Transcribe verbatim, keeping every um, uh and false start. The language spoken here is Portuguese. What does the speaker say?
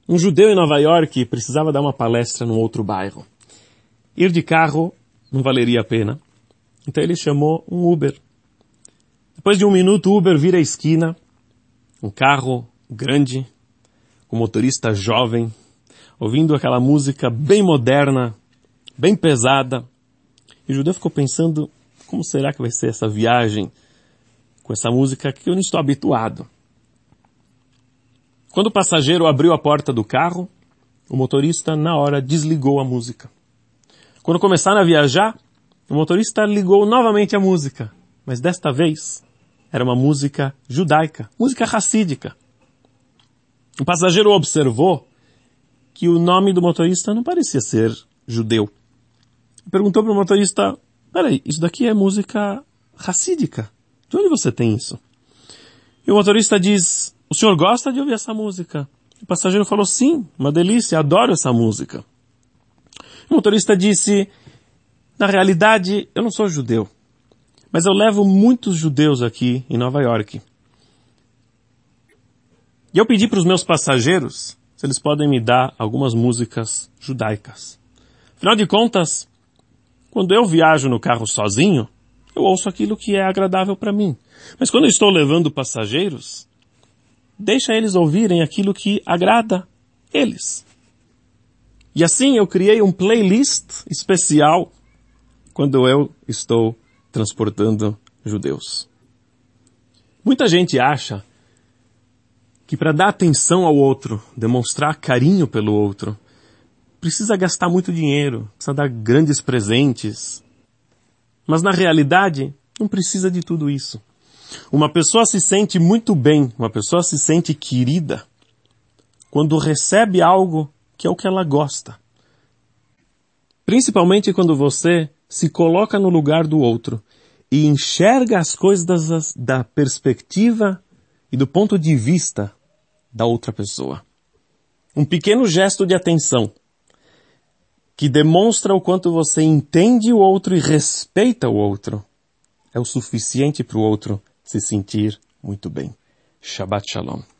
Um judeu em Nova York precisava dar uma palestra num outro bairro. Ir de carro não valeria a pena. Então ele chamou um Uber. Depois de um minuto, o Uber vira a esquina. Um carro grande, com motorista jovem, ouvindo aquela música bem moderna, bem pesada. E o judeu ficou pensando, como será que vai ser essa viagem com essa música que eu não estou habituado? Quando o passageiro abriu a porta do carro, o motorista, na hora, desligou a música. Quando começaram a viajar, o motorista ligou novamente a música, mas desta vez era uma música judaica, música racídica. O passageiro observou que o nome do motorista não parecia ser judeu. Perguntou para o motorista, peraí, isso daqui é música racídica? De onde você tem isso? E o motorista diz, o senhor gosta de ouvir essa música? O passageiro falou, sim, uma delícia, adoro essa música. O motorista disse, na realidade, eu não sou judeu, mas eu levo muitos judeus aqui em Nova York. E eu pedi para os meus passageiros se eles podem me dar algumas músicas judaicas. Afinal de contas, quando eu viajo no carro sozinho, eu ouço aquilo que é agradável para mim. Mas quando eu estou levando passageiros, deixa eles ouvirem aquilo que agrada eles. E assim eu criei um playlist especial quando eu estou transportando judeus. Muita gente acha que para dar atenção ao outro, demonstrar carinho pelo outro, precisa gastar muito dinheiro, precisa dar grandes presentes. Mas na realidade, não precisa de tudo isso. Uma pessoa se sente muito bem, uma pessoa se sente querida quando recebe algo que é o que ela gosta. Principalmente quando você se coloca no lugar do outro e enxerga as coisas das, da perspectiva e do ponto de vista da outra pessoa. Um pequeno gesto de atenção que demonstra o quanto você entende o outro e respeita o outro é o suficiente para o outro se sentir muito bem. Shabbat Shalom.